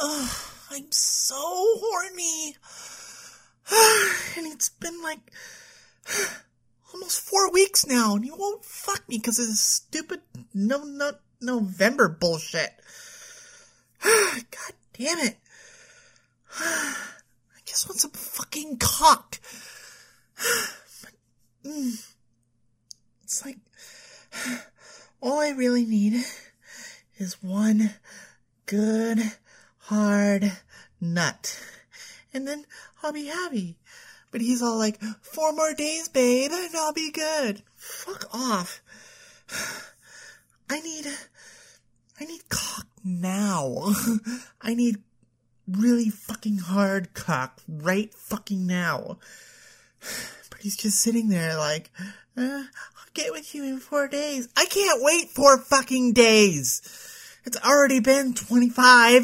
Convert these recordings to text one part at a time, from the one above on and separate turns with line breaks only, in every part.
I'm so horny. And it's been like almost 4 weeks now, and you won't fuck me because of this stupid November bullshit. God damn it. I just want some fucking cock. It's like, all I really need is one good, hard nut. And then I'll be happy. But he's all like, 4 more days, babe, and I'll be good. Fuck off. I need cock now. I need really fucking hard cock right fucking now. But he's just sitting there like, I'll get with you in 4 days. I can't wait 4 fucking days. It's already been 25.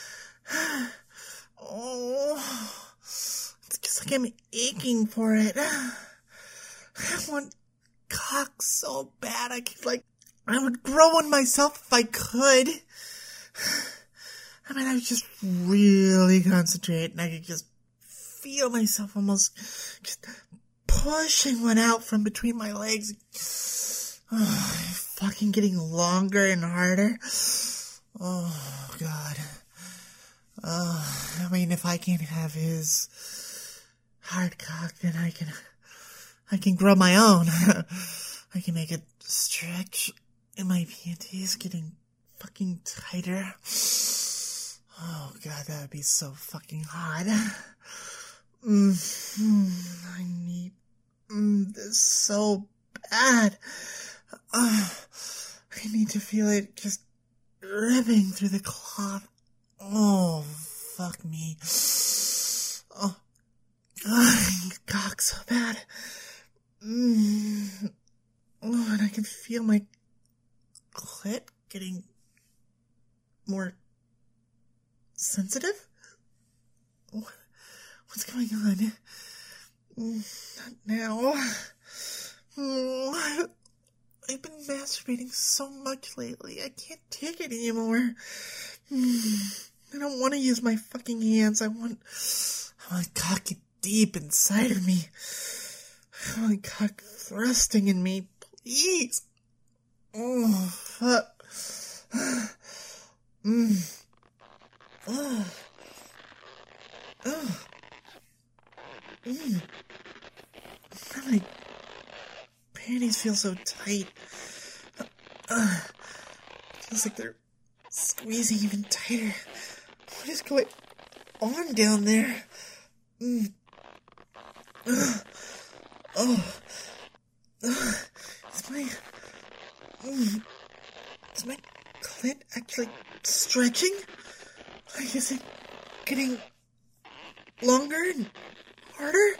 Oh, it's just like I'm aching for it. I want cock so bad. I would grow one myself if I could. I mean, I would just really concentrate and I could just feel myself almost just pushing one out from between my legs. Oh, fucking getting longer and harder. Oh, God. I mean, if I can't have his hard cock, then I can grow my own. I can make it stretch in my panties, getting fucking tighter. Oh, God, that would be so fucking hot. I need this so bad. I need to feel it just ripping through the cloth. Oh, fuck me. Oh, I need cock so bad. Oh, and I can feel my clit getting more sensitive? What's going on? Not now. I've been masturbating so much lately. I can't take it anymore. I don't want to use my fucking hands. I want cock deep inside of me. I want cock thrusting in me. Please. Oh, fuck. Oh. My panties feel so tight. Feels like they're squeezing even tighter. What is going on down there? Is my clit actually stretching? Like, is it getting longer and harder?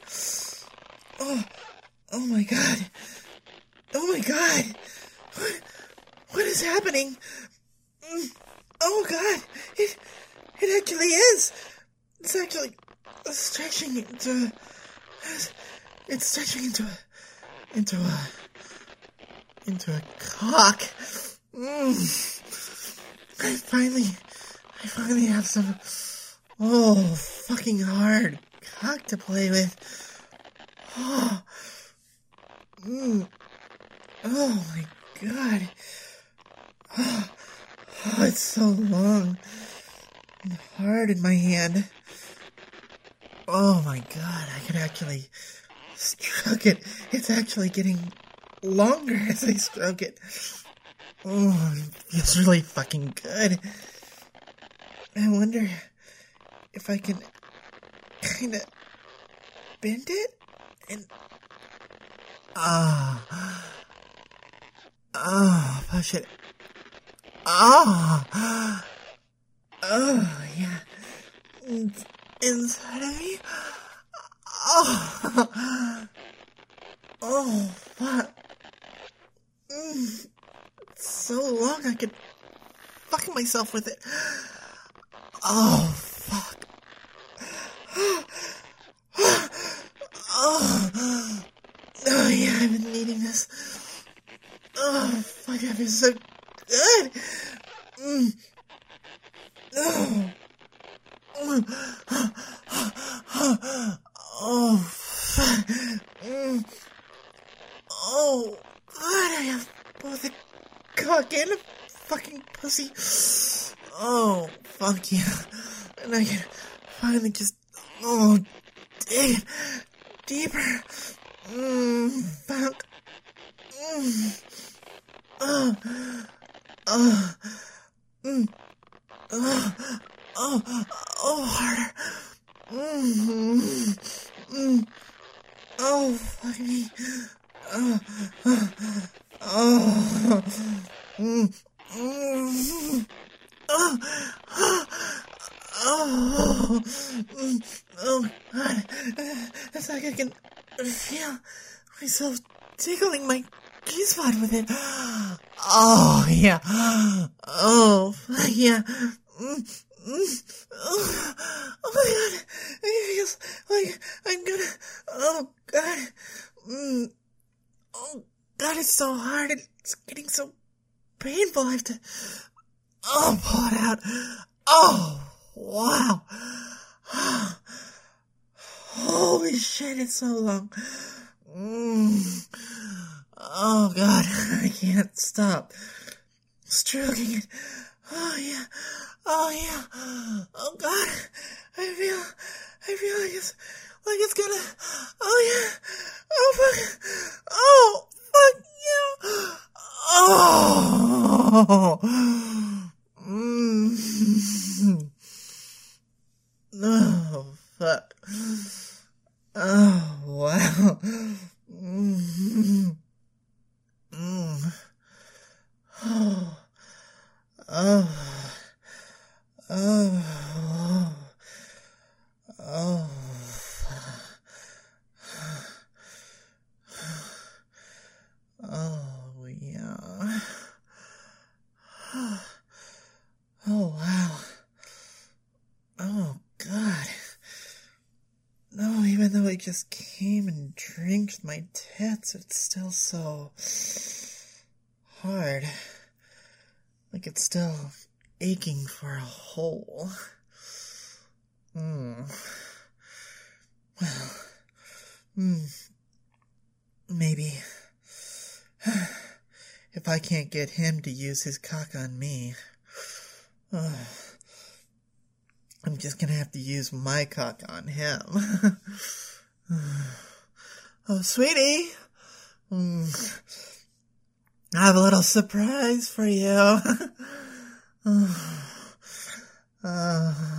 Oh my God. Oh my God. What is happening? Oh God. It actually is. It's actually stretching into a cock. I finally have some fucking hard cock to play with. Oh my God. Oh, it's so long and hard in my hand. Oh my God, I can actually stroke it. It's actually getting longer as I stroke it. Oh, it feels really fucking good. I wonder if I can kind of bend it and... push it. Yeah. It's inside of me. Fuck. It's so long I could fuck myself with it. Oh, fuck. Oh, yeah, I've been needing this. Oh, fuck, that feels so good. Oh, Oh, fuck. Oh, God, I have both a cock and a fucking pussy. Oh, fuck yeah. And I can finally just, dig it deeper. Fuck. Harder. Oh, fuck me. Oh, God. It's like I can feel myself tickling my G-spot with it. Oh, yeah. Oh, yeah. Oh, my God. It feels like I'm gonna... Oh, God. Oh, God, it's so hard. It's getting so painful. I have to... pull it out. Oh, wow. Holy shit, it's so long. Oh, God, I can't stop stroking it. Oh, yeah. Oh, yeah. Oh, God, I feel like it's gonna... Oh, yeah. Oh, fuck. Oh, fuck you. Oh. Oh, fuck. Oh, wow. Yeah. Oh, wow. Oh, God. No, even though I just came and drank my tits, it's still so hard. Like it's still aching for a hole. Well, maybe if I can't get him to use his cock on me, I'm just gonna have to use my cock on him. Oh, sweetie, I have a little surprise for you.